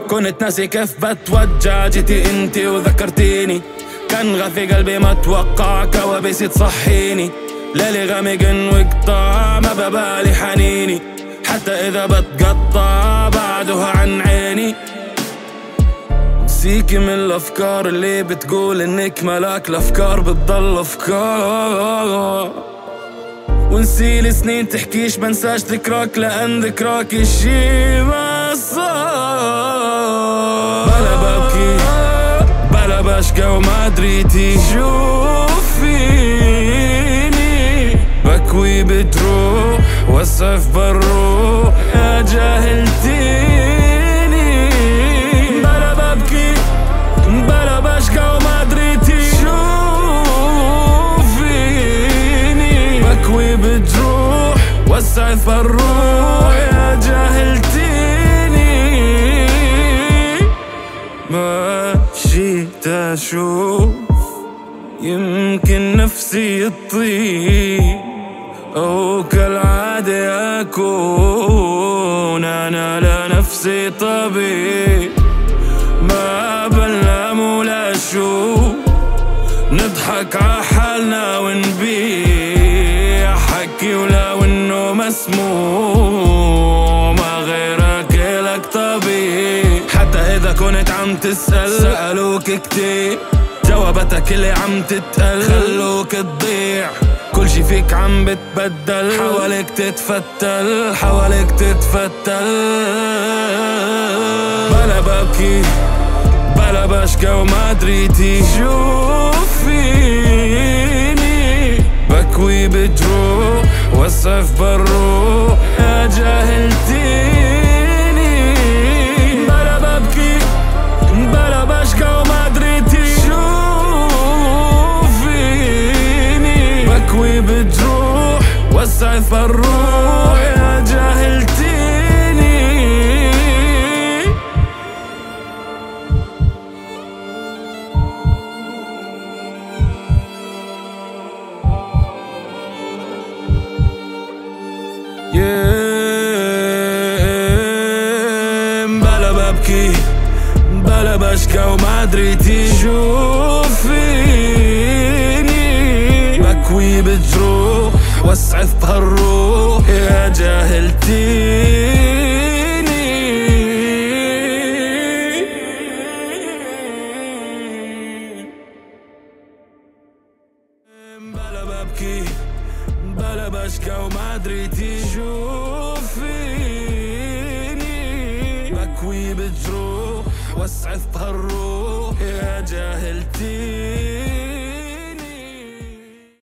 كنت ناسي كيف بتوجع، جيتي انتي وذكرتيني. كان غثي قلبي ما توقع كوابيسي تصحيني. ليلي غامق وقطع ما ببالي حنيني، حتى إذا بتقطع بعدها عن عيني. نسيكي من الأفكار اللي بتقول إنك ملاك الأفكار بتضل أفكار. ونسيلي سنين تحكيش بنساش ذكراك، لأن ذكراك الشي ما صار. بلا ببكي بلا بشكى وما دريتي شوف فيني. بكوي بتروح والسيف بالروح يا جاهلتيني. بلا ببكي بلا بشكى وما دريتي شوف فيني. بكوي بتروح والسيف بالروح يا جاهلتيني. مشيت أشوف يمكن نفسي تطير، أو كالعادة أكون أنا لنفسي طبيب. ما بنلام ولا شوف، نضحك عحالنا ونبيع حكي ولو إنه مسموع. ما غيرك إلك طبيب. حتى إذا كنت عم تسأل سألوك كتير، جوابتك اللي عم تتقل خلوك تضيع. كل شي فيك عم بتبدل، حواليك تتفتل حواليك تتفتل. بلا ببكي بلا بشكى وما دريتي شوف فيني. بكوي بتروح والسيف بالروح يا جاهلتيني. بلا ببكي بلا بشكى وما دريتي شوف فيني. بكوي بتروح والسيف بالروح يا جاهلتيني. بلا ببكي بلا بشكى وما دريتي شوف فيني. بكوي بتروح واسعف بهالروح يا جاهلتيني. بلا ببكي بلا بشكى وما دريتي شوف فيني. بكوي بتروح واسعف بهالروح يا جاهلتيني.